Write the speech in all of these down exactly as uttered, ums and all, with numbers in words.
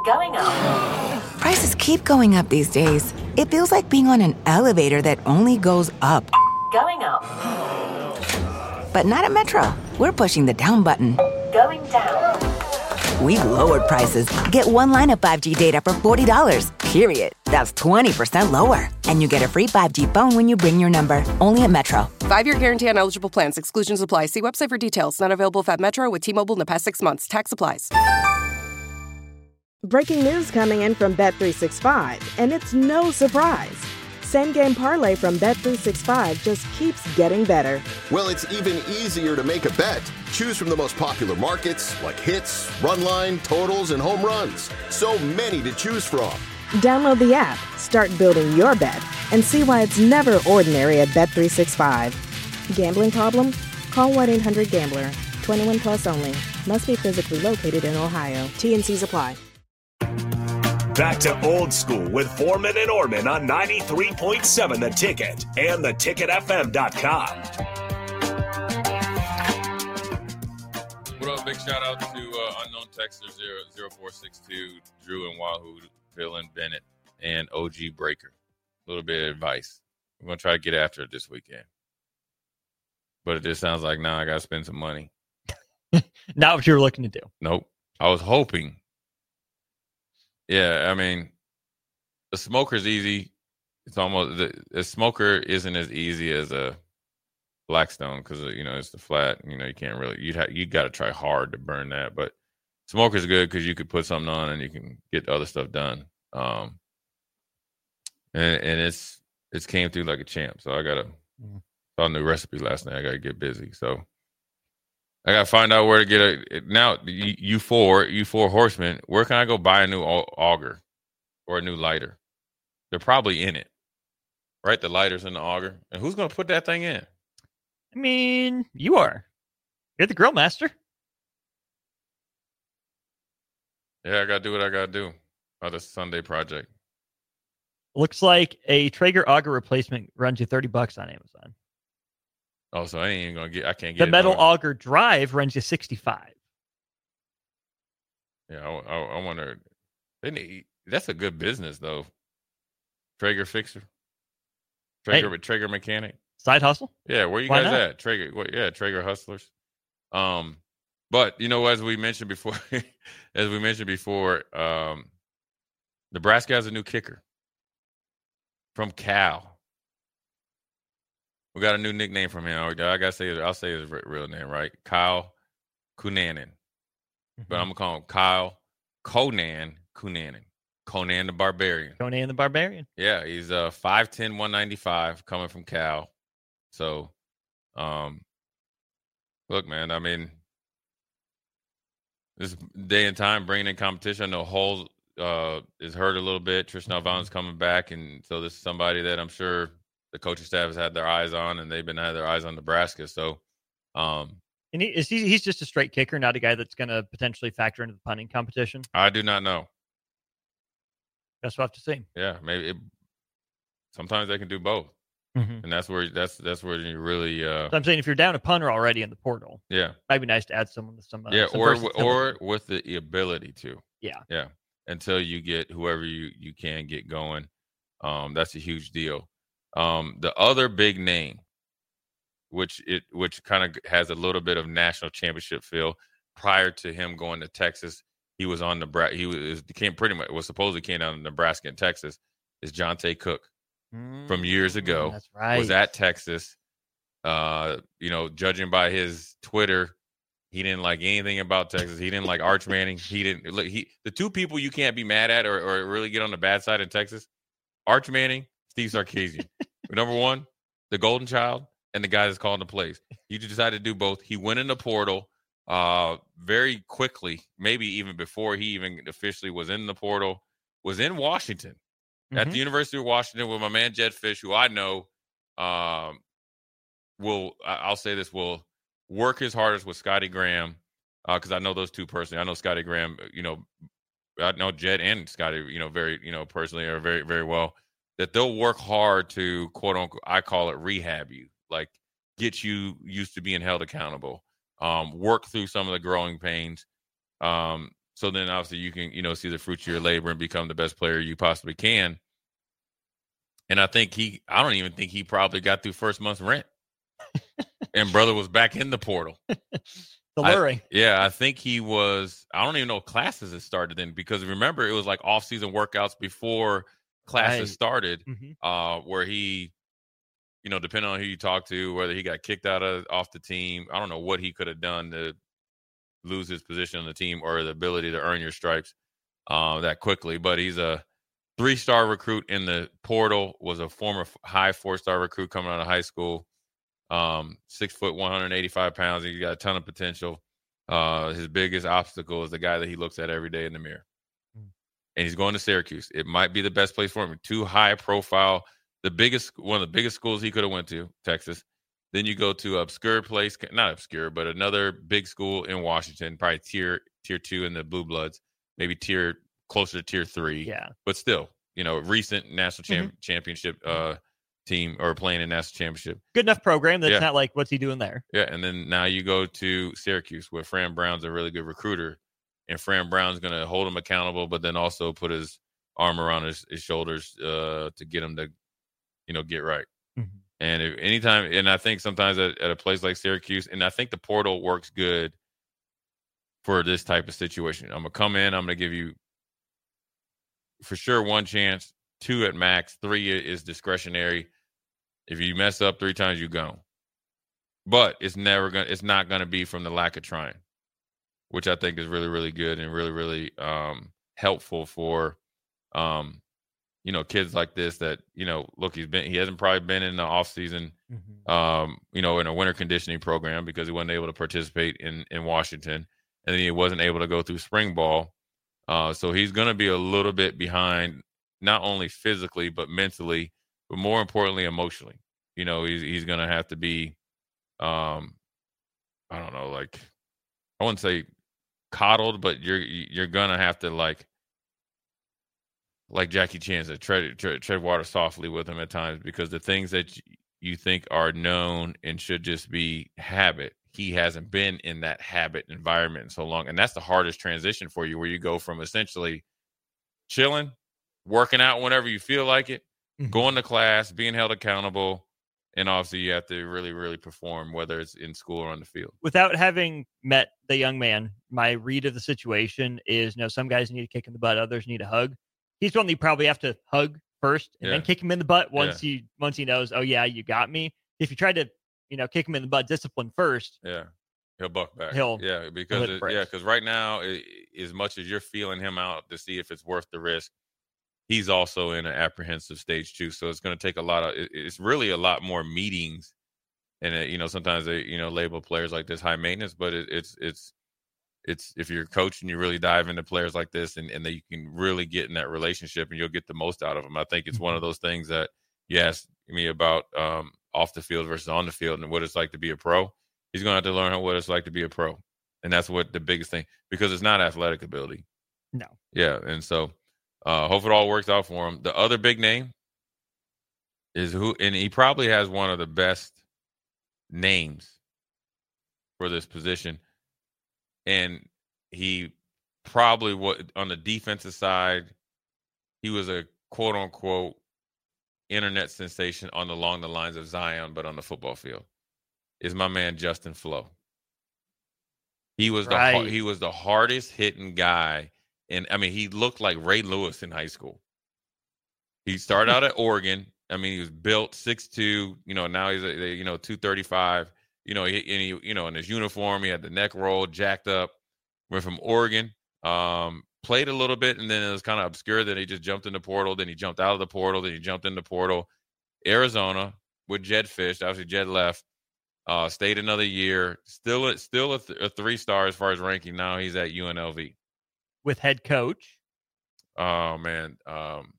Going up. Prices keep going up these days. It feels like being on an elevator that only goes up. Going up. But not at Metro. We're pushing the down button. Going down. We've lowered prices. Get one line of five G data for forty dollars, period. That's twenty percent lower. And you get a free five G phone when you bring your number. Only at Metro. Five-year guarantee on eligible plans. Exclusions apply. See website for details. Not available at Metro with T-Mobile in the past six months. Tax applies. Breaking news coming in from Bet three sixty-five, and it's no surprise. Same Game Parlay from Bet three sixty-five just keeps getting better. Well, it's even easier to make a bet. Choose from the most popular markets like hits, run line, totals, and home runs. So many to choose from. Download the app, start building your bet, and see why it's never ordinary at Bet three sixty-five. Gambling problem? Call one eight hundred gambler. twenty-one plus only. Must be physically located in Ohio. T and C's apply. Back to old school with Foreman and Orman on ninety-three point seven The Ticket and the ticket f m dot com. What up? Big shout out to uh, unknown texter zero four six two, Drew and Wahoo, Phil and Bennett, and O G Breaker. A little bit of advice. We're going to try to get after it this weekend. But it just sounds like, now nah, I got to spend some money. Not what you were looking to do. Nope. I was hoping. Yeah, I mean, a smoker's easy. It's almost the, a smoker isn't as easy as a Blackstone because you know it's the flat. You know you can't really you ha- you got to try hard to burn that. But smoker's good because you could put something on and you can get other stuff done. Um, and and it's it's came through like a champ. So I got a mm. saw a new recipe last night. I got to get busy. So. I gotta find out where to get a now. You, you four, you four horsemen. Where can I go buy a new auger or a new lighter? They're probably in it, right? The lighter's in the auger, and who's gonna put that thing in? I mean, you are. You're the grill master. Yeah, I gotta do what I gotta do. Oh, this Sunday project. Looks like a Traeger auger replacement runs you thirty bucks on Amazon. Oh, so I ain't even gonna get. I can't get the metal auger drive runs you sixty-five. Yeah, I, I, I wonder. They need, that's a good business though. Traeger fixer, Traeger hey, Traeger mechanic, side hustle. Yeah, where you Why guys not? at? Traeger, what, yeah, Traeger hustlers. Um, but you know, as we mentioned before, as we mentioned before, um, Nebraska has a new kicker from Cal. We got a new nickname from him. I gotta say, I'll say his real name, right? Kyle Cunanan, mm-hmm. but I'm gonna call him Kyle Conan Cunanan. Conan the Barbarian. Conan the Barbarian. Yeah, he's uh five ten, one ninety-five, coming from Cal. So, um, look, man. I mean, this day and time bringing in competition. I know Hull uh is hurt a little bit. Tristan Alvan's coming back, and so this is somebody that I'm sure the coaching staff has had their eyes on, and they've been had their eyes on Nebraska. So, um, and he, is he, he's just a straight kicker, not a guy that's going to potentially factor into the punting competition. I do not know. Guess we'll have to see. Yeah, maybe. It, sometimes they can do both, mm-hmm. and that's where that's that's where you really. Uh, so I'm saying if you're down a punter already in the portal, yeah, might be nice to add someone with some. Uh, yeah, some or or with the ability to. Yeah, yeah. Until you get whoever you you can get going, um, that's a huge deal. Um, the other big name, which it which kind of has a little bit of national championship feel, prior to him going to Texas, he was on Nebraska. He was came pretty much was supposedly came down to Nebraska and Texas. Is Jonte Cook mm, from years ago? That's right. Was at Texas. Uh, you know, judging by his Twitter, he didn't like anything about Texas. He didn't like Arch Manning. He didn't. Look, he the two people you can't be mad at or, or really get on the bad side in Texas: Arch Manning, Steve Sarkisian. Number one, the golden child, and the guy that's calling the plays. He decided to do both. He went in the portal uh, very quickly, maybe even before he even officially was in the portal, was in Washington, mm-hmm. at the University of Washington with my man Jed Fish, who I know um, will, I'll say this, will work his hardest with Scotty Graham, because uh, I know those two personally. I know Scotty Graham, you know, I know Jed and Scotty, you know, very, you know, personally are very, very well. That they'll work hard to, quote unquote, I call it rehab you, like get you used to being held accountable, um, work through some of the growing pains. Um, so then obviously you can, you know, see the fruits of your labor and become the best player you possibly can. And I think he, I don't even think he probably got through first month's rent. And brother was back in the portal. Alluring. I, yeah, I think he was, I don't even know if classes had started then, because remember, it was like off-season workouts before classes Right. started, Mhm. uh, where he, you know, depending on who you talk to, whether he got kicked out of off the team, I don't know what he could have done to lose his position on the team or the ability to earn your stripes uh, that quickly. But he's a three-star recruit in the portal, was a former high four-star recruit coming out of high school. Um, six foot, one hundred eighty-five pounds. He's got a ton of potential. Uh, his biggest obstacle is the guy that he looks at every day in the mirror. Mm. And he's going to Syracuse. It might be the best place for him. Too high profile. The biggest, one of the biggest schools he could have went to, Texas. Then you go to obscure place, not obscure, but another big school in Washington, probably tier tier two in the Blue Bloods, maybe tier closer to tier three. Yeah, but still, you know, recent national champ- mm-hmm. championship uh, team or playing in national championship. Good enough program that's yeah. not like, what's he doing there? Yeah, and then now you go to Syracuse, where Fran Brown's a really good recruiter, and Fran Brown's going to hold him accountable, but then also put his arm around his, his shoulders uh, to get him to, you know, get right. Mm-hmm. And if anytime, and I think sometimes at, at a place like Syracuse, and I think the portal works good for this type of situation. I'm going to come in, I'm going to give you for sure one chance, two at max, three is discretionary. If you mess up three times, you go. But it's never going to, it's not going to be from the lack of trying, which I think is really, really good and really, really um, helpful for, um, you know, kids like this that, you know, look, he's been, he hasn't probably been in the off season, mm-hmm. um, you know, in a winter conditioning program because he wasn't able to participate in, in Washington, and then he wasn't able to go through spring ball. Uh, so he's going to be a little bit behind, not only physically, but mentally, but more importantly, emotionally. You know, he's, he's going to have to be, um, I don't know, like, I wouldn't say coddled, but you're, you're going to have to like, like Jackie Chan said, tread, tread, tread water softly with him at times, because the things that you think are known and should just be habit, he hasn't been in that habit environment in so long. And that's the hardest transition for you, where you go from essentially chilling, working out whenever you feel like it, mm-hmm. going to class, being held accountable, and obviously you have to really, really perform, whether it's in school or on the field. Without having met the young man, my read of the situation is, you know, some guys need a kick in the butt, others need a hug. He's one that you probably have to hug first and yeah. then kick him in the butt once yeah. he once he knows, oh yeah, you got me. If you try to, you know, kick him in the butt, discipline first, yeah, he'll buck back. He'll yeah, because it, yeah, because right now, it, as much as you're feeling him out to see if it's worth the risk, he's also in an apprehensive stage too. So it's going to take a lot of. It, it's really a lot more meetings, and it, you know, sometimes they you know label players like this high maintenance, but it, it's it's. It's if you're a coach and you really dive into players like this, and, and that you can really get in that relationship and you'll get the most out of them. I think it's one of those things that you asked me about um, off the field versus on the field and what it's like to be a pro. He's going to have to learn what it's like to be a pro. And that's what the biggest thing, because it's not athletic ability. No. Yeah. And so uh, hope it all works out for him. The other big name is who, and he probably has one of the best names for this position. And he probably, what on the defensive side, he was a quote unquote internet sensation on the, along the lines of Zion, but on the football field, is my man Justin Flo. He was right. the he was the hardest hitting guy, and I mean he looked like Ray Lewis in high school. He started out at Oregon. I mean he was built six two. You know now he's a, you know two thirty-five. You know, he, and he, you know, in his uniform, he had the neck roll, jacked up. Went from Oregon, um, played a little bit, and then it was kind of obscure. Then he just jumped in the portal. Then he jumped out of the portal. Then he jumped in the portal. Arizona with Jed Fish. Obviously, Jed left. Uh, stayed another year. Still, still a, th- a three star as far as ranking. Now he's at U N L V with head coach. Oh man. Um,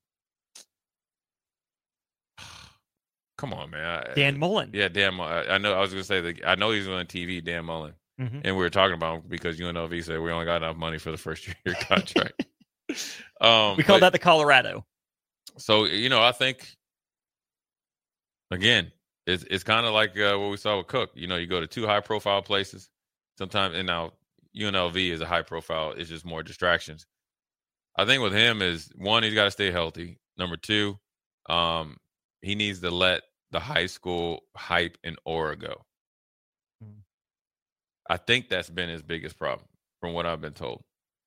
Come on, man. Dan Mullen. Yeah, Dan Mullen. I know. I was going to say that. I know he's on T V, Dan Mullen. Mm-hmm. And we were talking about him because U N L V said we only got enough money for the first year contract. um, we call but, that the Colorado. So, you know, I think, again, it's it's kind of like uh, what we saw with Cook. You know, you go to two high-profile places sometimes, and now U N L V is a high profile. It's just more distractions. I think with him is, one, he's got to stay healthy. Number two, um, he needs to let the high school hype and aura go. Mm. I think that's been his biggest problem from what I've been told.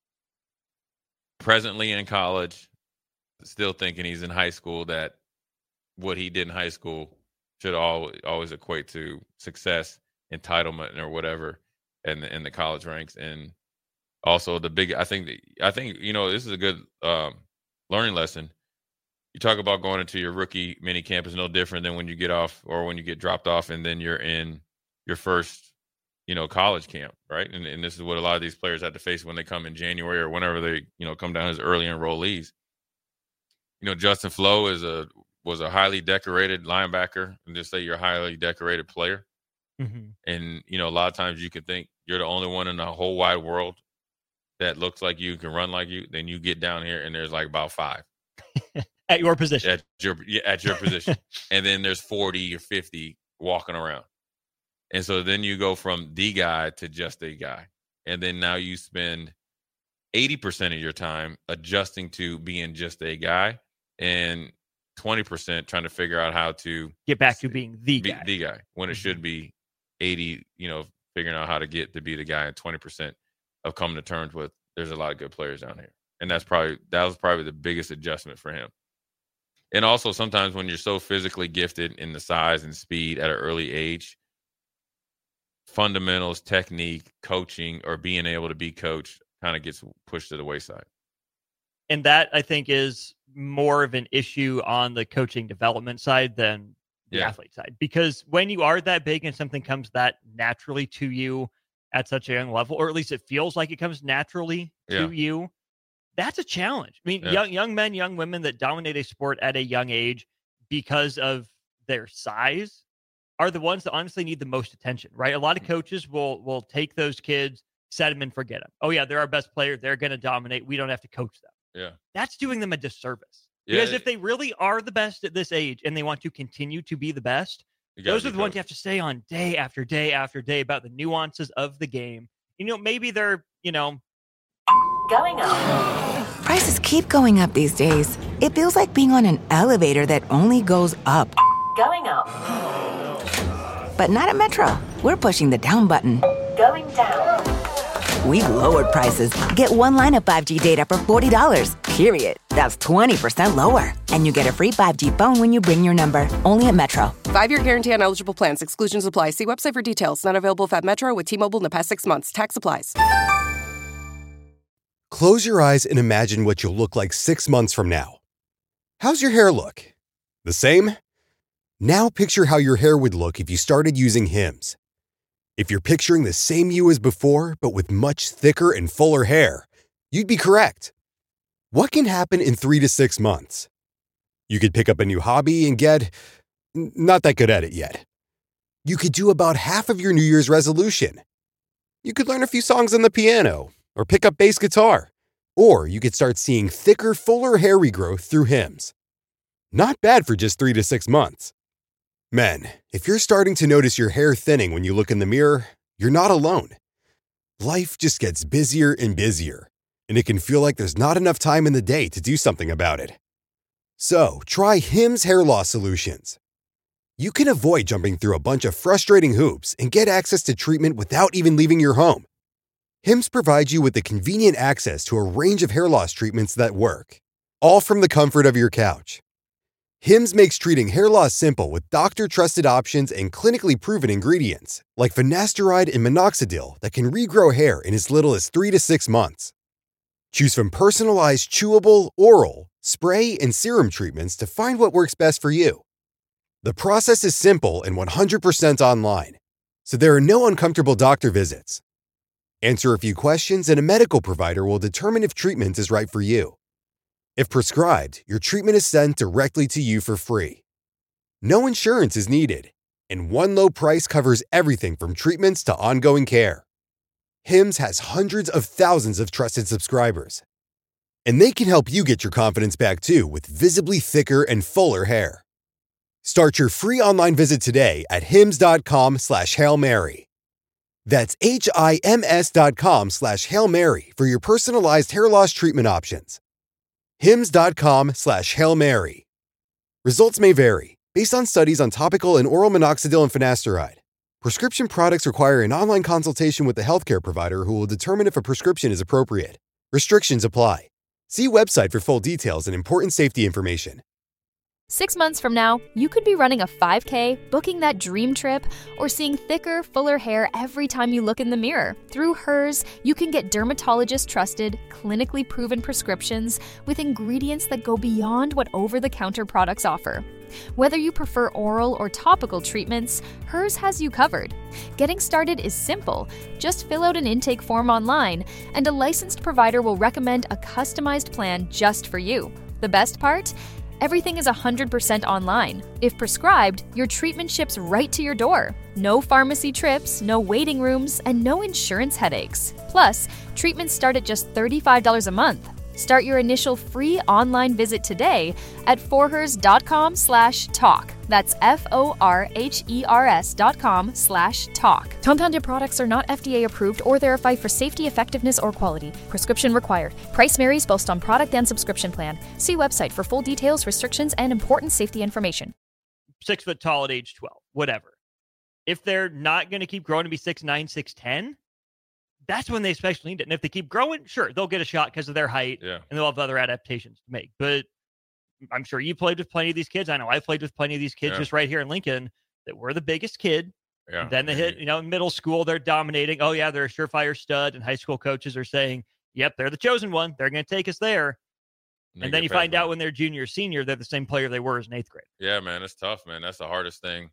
Presently in college, still thinking he's in high school, that what he did in high school should always, always equate to success, entitlement, or whatever in the, in the college ranks. And also the big, I think, I think, you know, this is a good um, learning lesson. You talk about going into your rookie mini camp is no different than when you get off or when you get dropped off and then you're in your first, you know, college camp, right? And, and this is what a lot of these players have to face when they come in January or whenever they, you know, come down as early enrollees. You know, Justin Flo is a was a highly decorated linebacker, and just say you're a highly decorated player. Mm-hmm. And, you know, a lot of times you can think you're the only one in the whole wide world that looks like you, can run like you. Then you get down here and there's like about five. At your position. At your, yeah, at your position. And then there's forty or fifty walking around. And so then you go from the guy to just a guy. And then now you spend eighty percent of your time adjusting to being just a guy and twenty percent trying to figure out how to get back to being the be, guy. The guy. When it mm-hmm. should be eighty, you know, figuring out how to get to be the guy, and twenty percent of coming to terms with there's a lot of good players down here. And that's probably that was probably the biggest adjustment for him. And also sometimes when you're so physically gifted in the size and speed at an early age, fundamentals, technique, coaching, or being able to be coached kind of gets pushed to the wayside. And that, I think, is more of an issue on the coaching development side than the yeah. athlete side. Because when you are that big and something comes that naturally to you at such a young level, or at least it feels like it comes naturally to yeah. you, that's a challenge. I mean, yeah. young young men, young women that dominate a sport at a young age because of their size are the ones that honestly need the most attention, right? A lot of coaches will will take those kids, set them and forget them. Oh, yeah, they're our best player. They're going to dominate. We don't have to coach them. Yeah. That's doing them a disservice. Yeah, because it, if they really are the best at this age and they want to continue to be the best, those are the ones you have to stay on day after day after day about the nuances of the game. You know, maybe they're, you know, going up. Prices keep going up these days. It feels like being on an elevator that only goes up. Going up. But not at Metro. We're pushing the down button. Going down. We've lowered prices. Get one line of five G data for forty dollars, period. That's twenty percent lower. And you get a free five G phone when you bring your number. Only at Metro. Five-year guarantee on eligible plans. Exclusions apply. See website for details. Not available at Metro with T-Mobile in the past six months. Tax applies. Close your eyes and imagine what you'll look like six months from now. How's your hair look? The same? Now picture how your hair would look if you started using Hims. If you're picturing the same you as before, but with much thicker and fuller hair, you'd be correct. What can happen in three to six months? You could pick up a new hobby and get not that good at it yet. You could do about half of your New Year's resolution. You could learn a few songs on the piano or pick up bass guitar. Or you could start seeing thicker, fuller hair regrowth through Hims. Not bad for just three to six months. Men, if you're starting to notice your hair thinning when you look in the mirror, you're not alone. Life just gets busier and busier, and it can feel like there's not enough time in the day to do something about it. So, try Hims Hair Loss Solutions. You can avoid jumping through a bunch of frustrating hoops and get access to treatment without even leaving your home. Hims provides you with the convenient access to a range of hair loss treatments that work, all from the comfort of your couch. Hims makes treating hair loss simple with doctor-trusted options and clinically proven ingredients, like finasteride and minoxidil that can regrow hair in as little as three to six months. Choose from personalized chewable, oral, spray, and serum treatments to find what works best for you. The process is simple and one hundred percent online, so there are no uncomfortable doctor visits. Answer a few questions and a medical provider will determine if treatment is right for you. If prescribed, your treatment is sent directly to you for free. No insurance is needed, and one low price covers everything from treatments to ongoing care. Hims has hundreds of thousands of trusted subscribers, and they can help you get your confidence back too with visibly thicker and fuller hair. Start your free online visit today at hims.com slash Hail Mary. That's H-I-M-S dot com slash Hail Mary for your personalized hair loss treatment options. Hims dot com slash Hail Mary. Results may vary based on studies on topical and oral minoxidil and finasteride. Prescription products require an online consultation with the healthcare provider who will determine if a prescription is appropriate. Restrictions apply. See website for full details and important safety information. Six months from now, you could be running a five K, booking that dream trip, or seeing thicker, fuller hair every time you look in the mirror. Through Hers, you can get dermatologist-trusted, clinically proven prescriptions with ingredients that go beyond what over-the-counter products offer. Whether you prefer oral or topical treatments, Hers has you covered. Getting started is simple. Just fill out an intake form online, and a licensed provider will recommend a customized plan just for you. The best part? Everything is one hundred percent online. If prescribed, your treatment ships right to your door. No pharmacy trips, no waiting rooms, and no insurance headaches. Plus, treatments start at just thirty-five dollars a month. Start your initial free online visit today at forhers dot com slash talk. That's F O R H E R S dot com slash talk. Compounded products are not F D A approved or verified for safety, effectiveness, or quality. Prescription required. Price varies based on product and subscription plan. See website for full details, restrictions, and important safety information. Six foot tall at age twelve, whatever. If they're not going to keep growing to be six nine, six ten, that's when they especially need it. And if they keep growing, sure, they'll get a shot because of their height, yeah. and they'll have other adaptations to make. But I'm sure you played with plenty of these kids. I know I played with plenty of these kids yeah. just right here in Lincoln that were the biggest kid. Yeah. Then they hit, you know, middle school, they're dominating. Oh, yeah, they're a surefire stud. And high school coaches are saying, yep, they're the chosen one. They're going to take us there. And, and then you find out when they're junior, senior, they're the same player they were as an eighth grade. Yeah, man, it's tough, man. That's the hardest thing.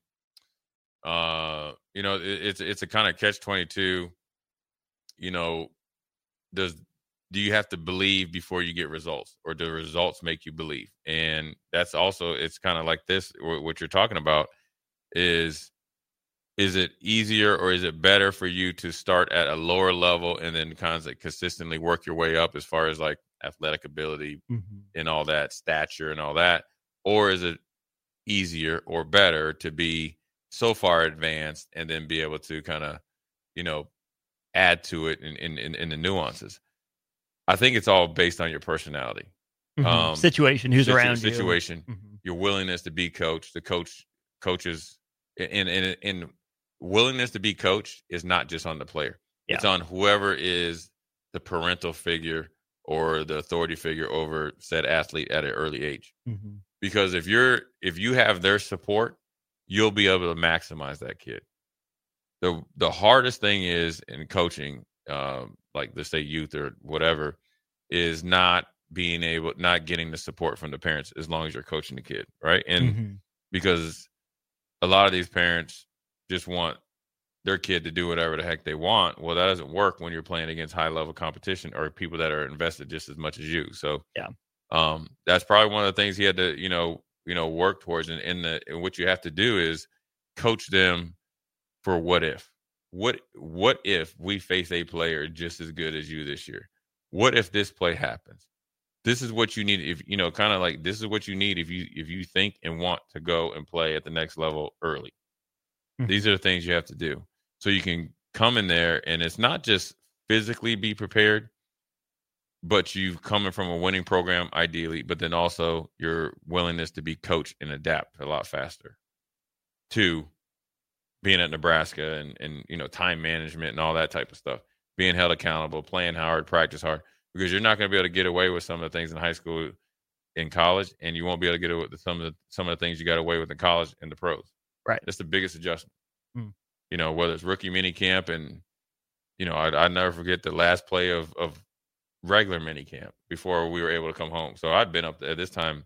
Uh, you know, it, it's it's a kind of catch twenty-two. You know, does do you have to believe before you get results, or do results make you believe? And that's also, it's kind of like this, what you're talking about is, is it easier or is it better for you to start at a lower level and then kind of consistently work your way up as far as like athletic ability mm-hmm. and all that, stature and all that? Or is it easier or better to be so far advanced and then be able to kind of, you know, add to it in, in, in, in the nuances? I think it's all based on your personality. Mm-hmm. Um, situation, who's situ- around situation, you. Situation, mm-hmm. your willingness to be coached, the coach, coaches, and, and, and willingness to be coached is not just on the player. Yeah. It's on whoever is the parental figure or the authority figure over said athlete at an early age. Mm-hmm. Because if you're, if you have their support, you'll be able to maximize that kid. The the hardest thing is in coaching, um, like let's say youth or whatever, is not being able, not getting the support from the parents as long as you're coaching the kid, right? And mm-hmm. because a lot of these parents just want their kid to do whatever the heck they want. Well, that doesn't work when you're playing against high level competition or people that are invested just as much as you. So yeah, um, that's probably one of the things he had to, you know, you know, work towards. And, and, the, and what you have to do is coach them for what if. What what if we face a player just as good as you this year? What if this play happens? This is what you need. If you know, kind of like this is what you need if you if you think and want to go and play at the next level early. Mm-hmm. These are the things you have to do so you can come in there, and it's not just physically be prepared, but you've coming from a winning program ideally, but then also your willingness to be coached and adapt a lot faster to being at Nebraska and, and, you know, time management and all that type of stuff, being held accountable, playing hard, practice hard, because you're not going to be able to get away with some of the things in high school, in college, and you won't be able to get away with some of the, some of the things you got away with in college and the pros. Right. That's the biggest adjustment. Mm. You know, whether it's rookie mini camp and, you know, I I never forget the last play of, of regular mini camp before we were able to come home. So I'd been up at this time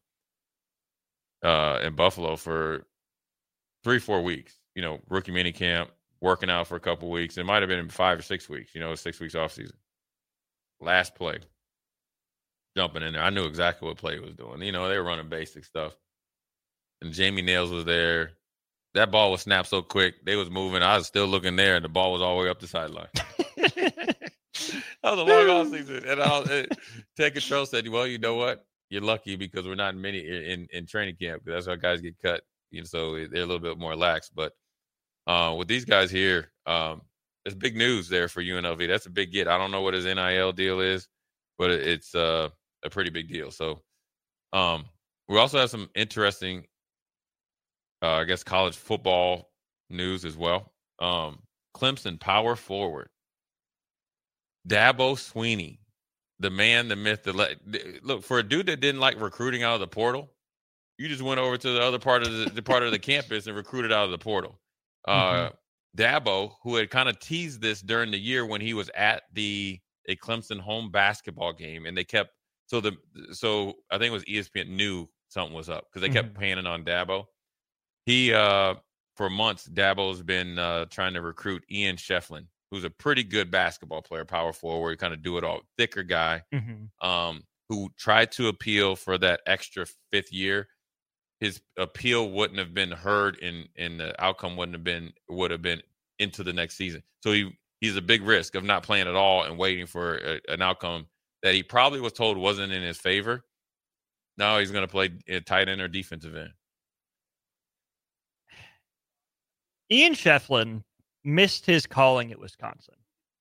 uh, in Buffalo for three, four weeks. You know, rookie mini camp, working out for a couple weeks. It might have been five or six weeks, you know, six weeks off season. Last play, jumping in there. I knew exactly what play was doing. You know, they were running basic stuff. And Jamie Nails was there. That ball was snapped so quick. They was moving. I was still looking there, and the ball was all the way up the sideline. That was a long off season. And I'll, it, Ted Control said, well, you know what? You're lucky because we're not in many in, in training camp. That's how guys get cut. You know, so they're a little bit more lax. But Uh, with these guys here, um, it's big news there for U N L V. That's a big get. I don't know what his N I L deal is, but it's uh, a pretty big deal. So um, we also have some interesting, uh, I guess, college football news as well. Um, Clemson power forward Dabo Swinney, the man, the myth, the le- look for a dude that didn't like recruiting out of the portal. You just went over to the other part of the, the part of the campus and recruited out of the portal. Uh, mm-hmm. Dabo, who had kind of teased this during the year when he was at the a Clemson home basketball game, and they kept so the so I think it was E S P N knew something was up because they kept mm-hmm. panning on Dabo. He uh, for months Dabo's been uh, trying to recruit Ian Shefflin, who's a pretty good basketball player, power forward, kind of do it all, thicker guy, mm-hmm. um, who tried to appeal for that extra fifth year. His appeal wouldn't have been heard, and and the outcome wouldn't have been would have been into the next season. So he he's a big risk of not playing at all and waiting for a, an outcome that he probably was told wasn't in his favor. Now he's going to play tight end or defensive end. Ian Shefflin missed his calling at Wisconsin.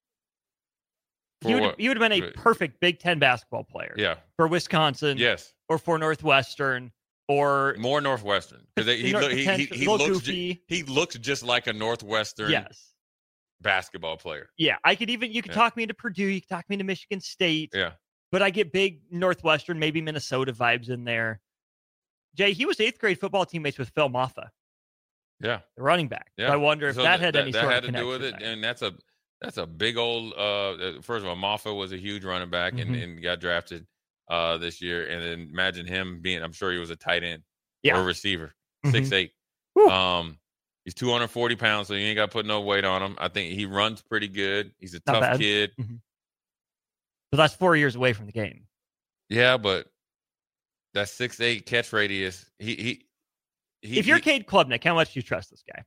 He would, he would have been a perfect Big Ten basketball player. Yeah. For Wisconsin. Yes. Or for Northwestern. Or more Northwestern. Because he, he, he, he, he looks he looks just like a Northwestern yes. basketball player. Yeah. I could even you could yeah. talk me into Purdue, you could talk me into Michigan State. Yeah. But I get big Northwestern, maybe Minnesota vibes in there. Jay, he was eighth grade football teammates with Phil Maffa. Yeah. The running back. Yeah. So I wonder if so that, that had that, any that sort had of to connection do with it. there. And that's a that's a big old uh first of all, Maffa was a huge running back mm-hmm. and, and got drafted uh this year. And then imagine him being I'm sure he was a tight end yeah. or a receiver. Mm-hmm. six eight. Um he's two hundred forty pounds, so you ain't got to put no weight on him. I think he runs pretty good. He's a Not tough bad. kid. Mm-hmm. But that's four years away from the game. Yeah, but that six eight catch radius, he he, he if you're he, Cade Klubnik, how much do you trust this guy?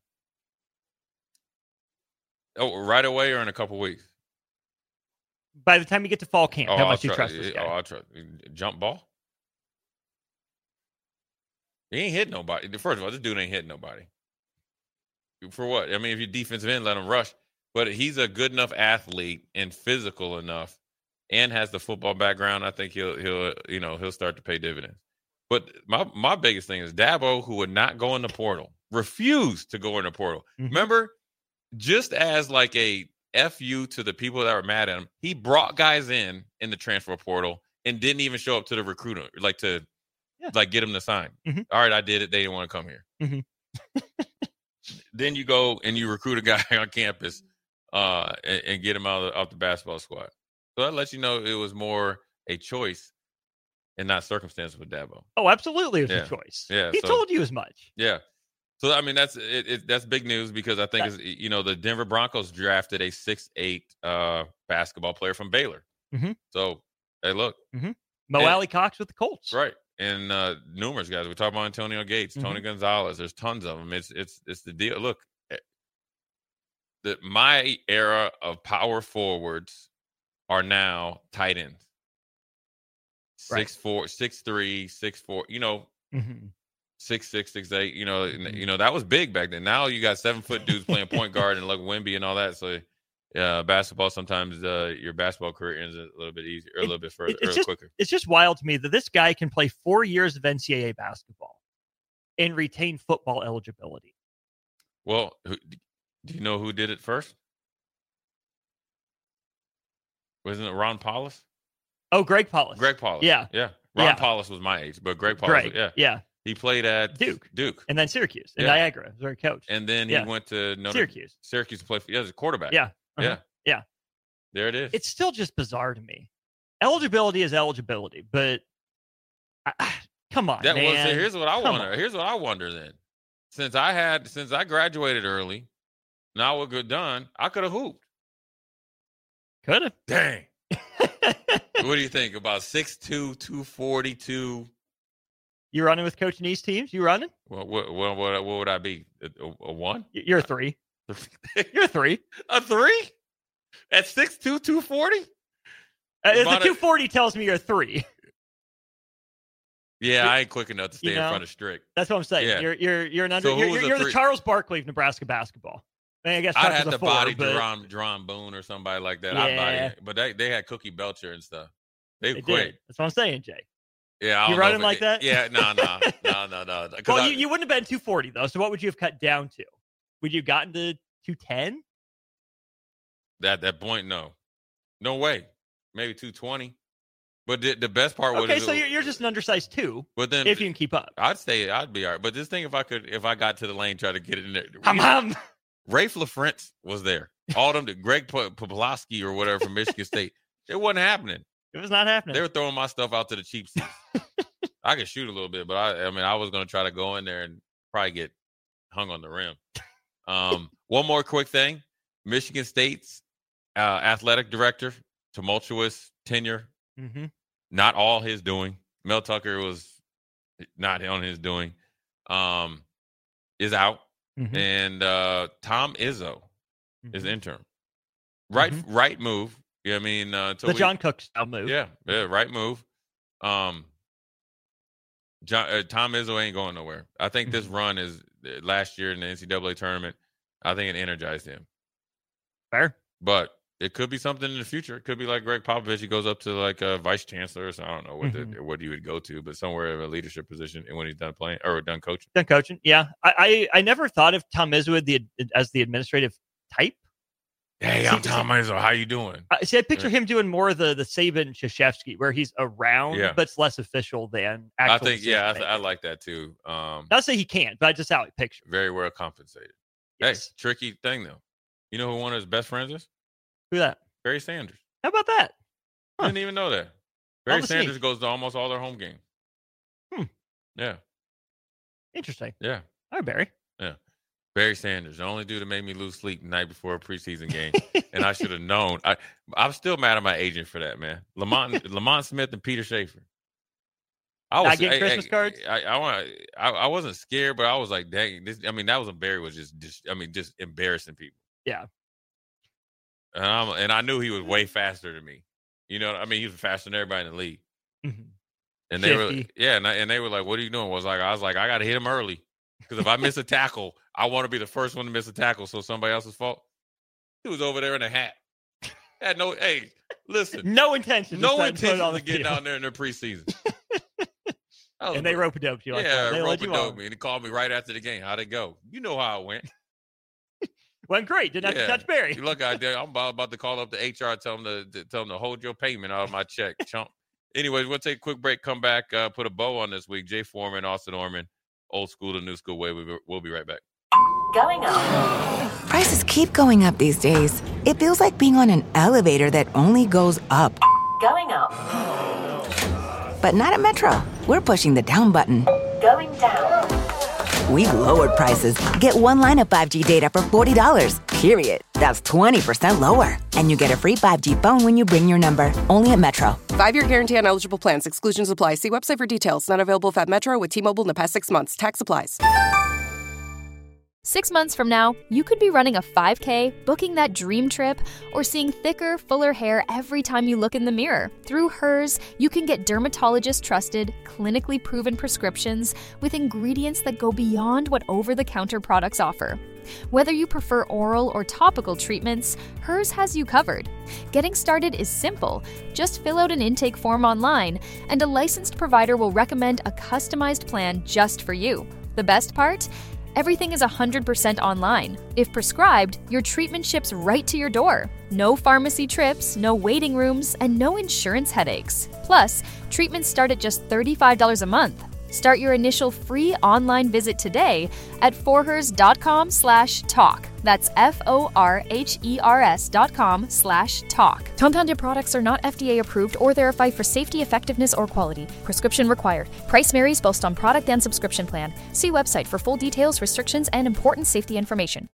Oh, right away or in a couple weeks? By the time you get to fall camp, oh, how I'll much do you try, trust this guy? Oh, I'll trust. Jump ball? He ain't hit nobody. First of all, this dude ain't hit nobody. For what? I mean, if you're defensive end, let him rush. But he's a good enough athlete and physical enough and has the football background. I think he'll he'll you know he'll start to pay dividends. But my my biggest thing is Dabo, who would not go in the portal, refused to go in the portal. Mm-hmm. Remember, just as like a F U to the people that were mad at him, he brought guys in in the transfer portal and didn't even show up to the recruiter, like to yeah. like get him to sign. Mm-hmm. All right, I did it. They didn't want to come here. Mm-hmm. Then you go and you recruit a guy on campus uh, and, and get him out of the, out the basketball squad. So that lets you know it was more a choice and not circumstance with Dabo. Oh, absolutely, it was yeah. a choice. Yeah, he so, told you as much. Yeah. So I mean that's it, it, that's big news because I think it's, you know the Denver Broncos drafted a six eight uh, basketball player from Baylor. Mm-hmm. So hey, look, mm-hmm. Mo and, Alley Cox with the Colts, right? And uh, numerous guys. We talk about Antonio Gates, mm-hmm. Tony Gonzalez. There's tons of them. It's it's it's the deal. Look, the my era of power forwards are now tight ends. Right. Six four, six three, six four. You know. Mm-hmm. Six six six eight, you know, mm-hmm. you know that was big back then. Now you got seven foot dudes playing point guard and like Wemby and all that. So, yeah, basketball sometimes uh, your basketball career ends a little bit easier, or a little bit further, it, or it's just, quicker. It's just wild to me that this guy can play four years of N C double A basketball and retain football eligibility. Well, who, do you know who did it first? Wasn't it Ron Paulus? Oh, Greg Paulus. Greg Paulus. Yeah, yeah. Ron yeah. Paulus was my age, but Greg Paulus. Greg, yeah, yeah. He played at Duke, Duke, and then Syracuse, and yeah. Niagara as our coach. And then he yeah. went to Notre, Syracuse. Syracuse to play for, yeah, as a quarterback. Yeah, uh-huh. yeah, yeah. There it is. It's still just bizarre to me. Eligibility is eligibility, but I, come on, that man. was here's what I come wonder. On. Here's what I wonder then. Since I had, since I graduated early, now we're good done. I could have hooped. Could have. Dang. What do you think about six two, two forty-two? You running with Coach Neese teams? You running? Well, what, what, what, what would I be? A, a one? You're a three. You're a three. A three? At six two, two forty? Uh, the two forty tells me you're a three. Yeah, I ain't quick enough to stay you know, in front of Strick. That's what I'm saying. Yeah. You're you're you're an under. So you're, you're, you're the Charles Barkley of Nebraska basketball. I, mean, I guess I'd Chuck have is to a four, body but Jerron, Jerron Boone or somebody like that. Yeah. I'd body it. But they, they had Cookie Belcher and stuff. They they quit. did. That's what I'm saying, Jay. Yeah, I You don't run know him if like it- that? Yeah, no, no, no, no, no. 'Cause Well, I- you, you wouldn't have been two forty, though. So what would you have cut down to? Would you have gotten to two ten? At that point, no. No way. Maybe two twenty. But the, the best part was Okay, so you're, you're just an undersized two, but then if you can keep up. I'd stay. I'd be all right. But this thing, if I could, if I got to the lane, try to get it in there. Hum, hum. Rafe LaFrentz was there. All them, Greg P- Poplawski or whatever from Michigan State. It wasn't happening. It was not happening. They were throwing my stuff out to the cheap seats. I could shoot a little bit, but I, I mean, I was going to try to go in there and probably get hung on the rim. Um, one more quick thing. Michigan State's uh, athletic director, tumultuous tenure, Mm-hmm. not all his doing. Mel Tucker was not on his doing. Um, is out. Mm-hmm. And uh, Tom Izzo Mm-hmm. is interim. Right, Mhm. right move. Yeah, I mean, uh, until The we- John Cook style move. Yeah, yeah, right move. Um, John, uh, Tom Izzo ain't going nowhere. I think this Mm-hmm. run is uh, last year in the N C double A tournament. I think it energized him. Fair. But it could be something in the future. It could be like Greg Popovich. He goes up to like a vice chancellor or something. I don't know what Mhm. the, what he would go to, but somewhere in a leadership position. And when he's done playing or done coaching, Done coaching. Yeah. I, I, I never thought of Tom Izzo the, as the administrative type. hey, I'm Tom Izzo. How you doing? Uh, see, I picture him doing more of the the Saban Krzyzewski, where he's around, Yeah. but it's less official than I actual. think yeah, I, th- I decision-making. like that too. Um, Not to say he can't, but just how I picture. very well compensated. Yes. Hey, tricky thing though. You know who one of his best friends is? Who that? Barry Sanders. How about that? Huh. Didn't even know that. Barry the Sanders sneak. goes to almost all their home games. Hmm. Yeah, Interesting. yeah, All right, Barry. yeah. Barry Sanders, the only dude that made me lose sleep the night before a preseason game, and I should have known. I I'm still mad at my agent for that, man. Lamont Lamont Smith and Peter Schaefer. I Not getting Christmas I, cards? I, I, want. I, I wasn't scared, but I was like, dang. This. I mean, that was when Barry was just, just. I mean, just embarrassing people. Yeah. And, I'm, and I knew he was way faster than me. You know, I mean, he was faster than everybody in the league. Mhm. And they were, Shifty. yeah, and, I, and they were like, "What are you doing?" Was like, I was like, "I got to hit him early because if I miss a tackle, I want to be the first one to miss a tackle, so somebody else's fault." He was over there in a hat. Had no, hey, listen, No intention. no just to put it intention on of the getting field. out there in the preseason. That was And they a- rope a dope you like yeah, that. They let rope you dope on. me, and he called me right after the game. How'd it go? You know how it went. Went great. Didn't have Yeah. to touch Barry. Look out there. I'm about, about to call up the H R, tell them to, to tell them to hold your payment out of my check, chump. Anyways, we'll take a quick break, come back, uh, put a bow on this week. Jay Foreman, Austin Orman, old school to new school way. We, we'll be right back. Going up. Prices keep going up these days. It feels like being on an elevator that only goes up. Going up. But not at Metro. We're pushing the down button. Going down. We've lowered prices. Get one line of five G data for forty dollars, period. That's twenty percent lower. And you get a free five G phone when you bring your number. Only at Metro. Five-year guarantee on eligible plans. Exclusions apply. See website for details. Not available if at Metro with T-Mobile in the past six months. Tax applies. Six months from now, you could be running a five K, booking that dream trip, or seeing thicker, fuller hair every time you look in the mirror. Through Hers, you can get dermatologist-trusted, clinically proven prescriptions with ingredients that go beyond what over-the-counter products offer. Whether you prefer oral or topical treatments, Hers has you covered. Getting started is simple. Just fill out an intake form online, and a licensed provider will recommend a customized plan just for you. The best part? Everything is one hundred percent online. If prescribed, your treatment ships right to your door. No pharmacy trips, no waiting rooms, and no insurance headaches. Plus, treatments start at just thirty-five dollars a month. Start your initial free online visit today at forhers.com slash talk. That's F-O-R-H-E-R-S dot com slash talk. Compounded products are not F D A approved or verified for safety, effectiveness, or quality. Prescription required. Price varies based on product and subscription plan. See website for full details, restrictions, and important safety information.